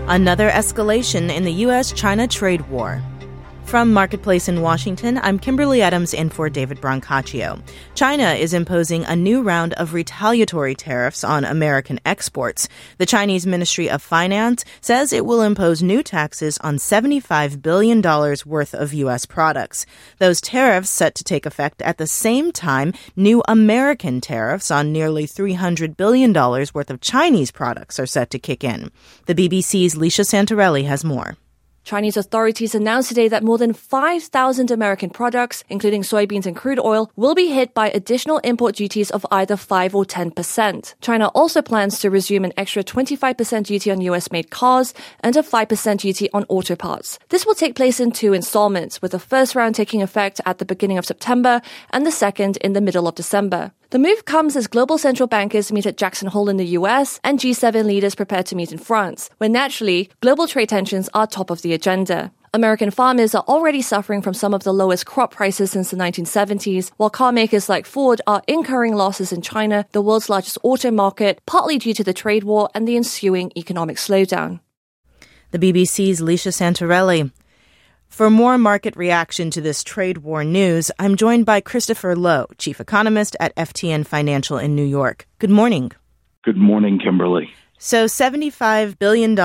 Another escalation in the U.S.-China trade war. From Marketplace in Washington, I'm Kimberly Adams in for David Brancaccio. China is imposing a new round of retaliatory tariffs on American exports. The Chinese Ministry of Finance says it will impose new taxes on $75 billion worth of U.S. products. Those tariffs set to take effect at the same time new American tariffs on nearly $300 billion worth of Chinese products are set to kick in. The BBC's Leisha Santarelli has more. Chinese authorities announced today that more than 5,000 American products, including soybeans and crude oil, will be hit by additional import duties of either 5 or 10%. China also plans to resume an extra 25% duty on US-made cars and a 5% duty on auto parts. This will take place in 2 installments, with the first round taking effect at the beginning of September and the second in the middle of December. The move comes as global central bankers meet at Jackson Hole in the US and G7 leaders prepare to meet in France, where naturally, global trade tensions are top of the agenda. American farmers are already suffering from some of the lowest crop prices since the 1970s, while car makers like Ford are incurring losses in China, the world's largest auto market, partly due to the trade war and the ensuing economic slowdown. The BBC's Leisha Santarelli. For more market reaction to this trade war news, I'm joined by Christopher Lowe, chief economist at FTN Financial in New York. Good morning. Good morning, Kimberly. So $75 billion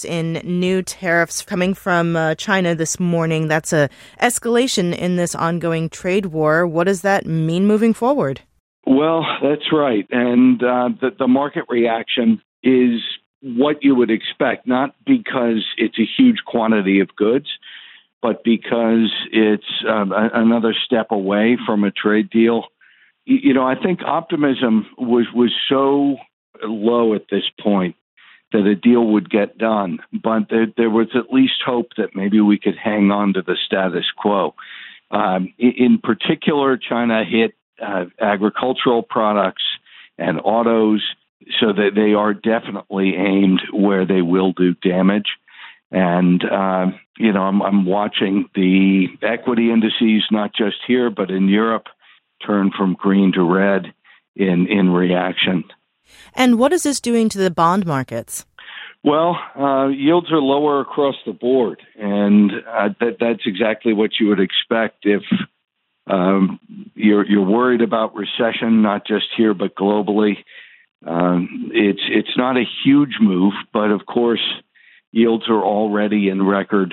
in new tariffs coming from China this morning. That's a escalation in this ongoing trade war. What does that mean moving forward? Well, that's right. And the market reaction is what you would expect, not because it's a huge quantity of goods, but because it's another step away from a trade deal. You know, I think optimism was so low at this point that a deal would get done, but there was at least hope that maybe we could hang on to the status quo. In particular, China hit agricultural products and autos, so that they are definitely aimed where they will do damage. And, I'm watching the equity indices, not just here, but in Europe, turn from green to red in reaction. And what is this doing to the bond markets? Well, yields are lower across the board, and that's exactly what you would expect if you're worried about recession, not just here, but globally. It's not a huge move, but of course, yields are already in record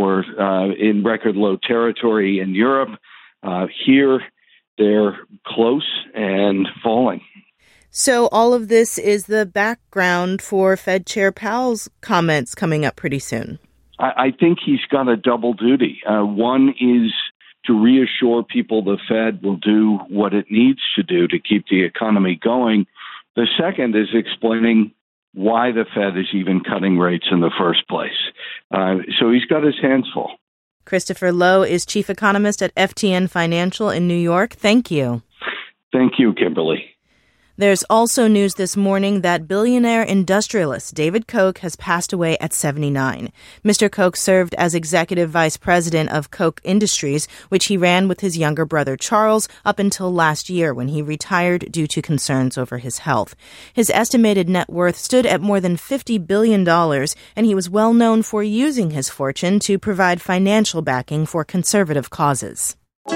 low territory in Europe. Here, they're close and falling. So all of this is the background for Fed Chair Powell's comments coming up pretty soon. I think he's got a double duty. One is to reassure people the Fed will do what it needs to do to keep the economy going. The second is explaining why the Fed is even cutting rates in the first place. So he's got his hands full. Christopher Lowe is chief economist at FTN Financial in New York. Thank you. Thank you, Kimberly. There's also news this morning that billionaire industrialist David Koch has passed away at 79. Mr. Koch served as executive vice president of Koch Industries, which he ran with his younger brother Charles up until last year when he retired due to concerns over his health. His estimated net worth stood at more than $50 billion, and he was well known for using his fortune to provide financial backing for conservative causes.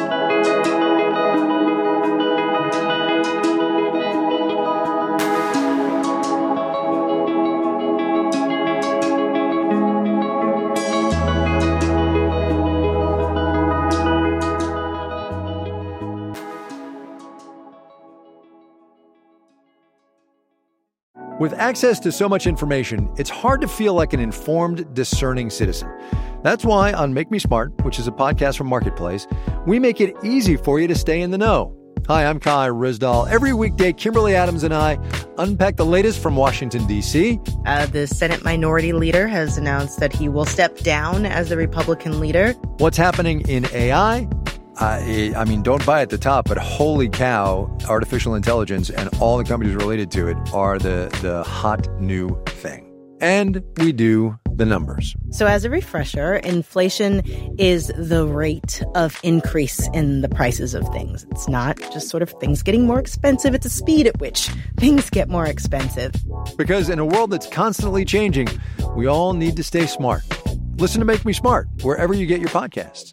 With access to so much information, it's hard to feel like an informed, discerning citizen. That's why on Make Me Smart, which is a podcast from Marketplace, we make it easy for you to stay in the know. Hi, I'm Kai Ryssdal. Every weekday, Kimberly Adams and I unpack the latest from Washington, D.C. The Senate Minority Leader has announced that he will step down as the Republican leader. What's happening in AI? Don't buy at the top, but holy cow, artificial intelligence and all the companies related to it are the hot new thing. And we do the numbers. So as a refresher, inflation is the rate of increase in the prices of things. It's not just sort of things getting more expensive. It's the speed at which things get more expensive. Because in a world that's constantly changing, We all need to stay smart. Listen to Make Me Smart wherever you get your podcasts.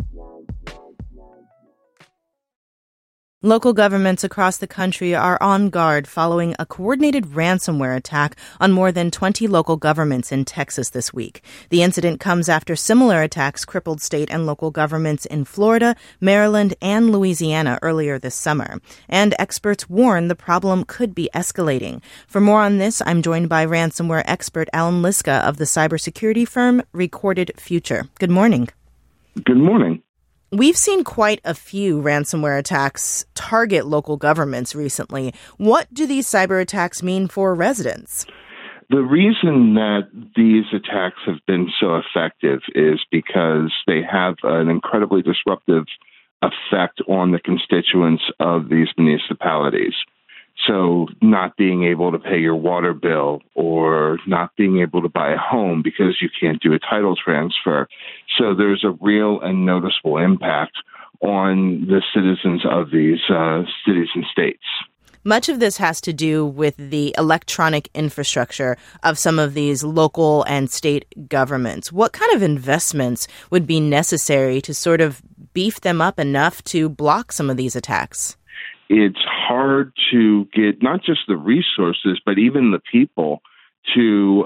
Local governments across the country are on guard following a coordinated ransomware attack on more than 20 local governments in Texas this week. The incident comes after similar attacks crippled state and local governments in Florida, Maryland, and Louisiana earlier this summer. And experts warn the problem could be escalating. For more on this, I'm joined by ransomware expert Alan Liska of the cybersecurity firm Recorded Future. Good morning. Good morning. We've seen quite a few ransomware attacks target local governments recently. What do these cyber attacks mean for residents? The reason that these attacks have been so effective is because they have an incredibly disruptive effect on the constituents of these municipalities. So not being able to pay your water bill or not being able to buy a home because you can't do a title transfer. So there's a real and noticeable impact on the citizens of these cities and states. Much of this has to do with the electronic infrastructure of some of these local and state governments. What kind of investments would be necessary to sort of beef them up enough to block some of these attacks? It's hard to get not just the resources, but even the people to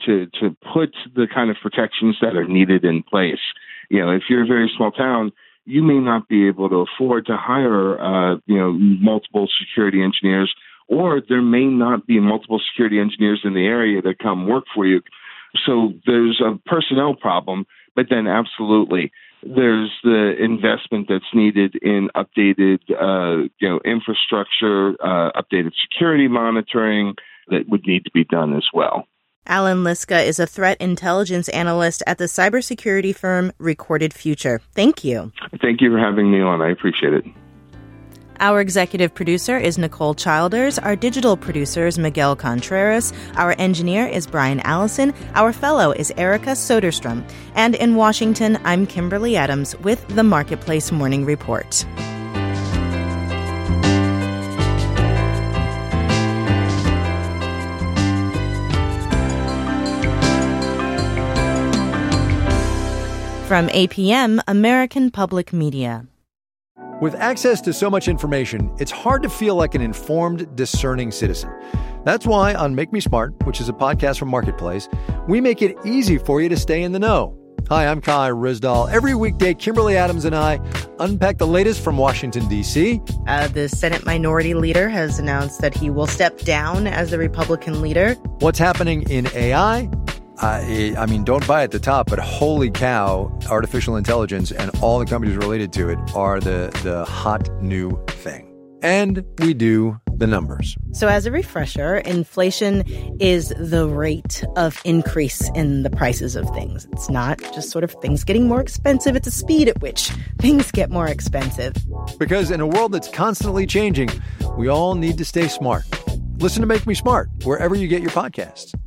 put the kind of protections that are needed in place. You know, if you're a very small town, you may not be able to afford to hire, multiple security engineers, or there may not be multiple security engineers in the area that come work for you. So there's a personnel problem, but then absolutely there's the investment that's needed in updated, infrastructure, updated security monitoring that would need to be done as well. Alan Liska is a threat intelligence analyst at the cybersecurity firm Recorded Future. Thank you. Thank you for having me on. I appreciate it. Our executive producer is Nicole Childers. Our digital producer is Miguel Contreras. Our engineer is Brian Allison. Our fellow is Erica Soderstrom. And in Washington, I'm Kimberly Adams with the Marketplace Morning Report. From APM, American Public Media. With access to so much information, it's hard to feel like an informed, discerning citizen. That's why on Make Me Smart, which is a podcast from Marketplace, we make it easy for you to stay in the know. Hi, I'm Kai Rizdal. Every weekday, Kimberly Adams and I unpack the latest from Washington, D.C. The Senate Minority Leader has announced that he will step down as the Republican leader. What's happening in AI? Don't buy at the top, but holy cow, artificial intelligence and all the companies related to it are the hot new thing. And we do the numbers. So as a refresher, inflation is the rate of increase in the prices of things. It's not just sort of things getting more expensive. It's the speed at which things get more expensive. Because in a world that's constantly changing, we all need to stay smart. Listen to Make Me Smart wherever you get your podcasts.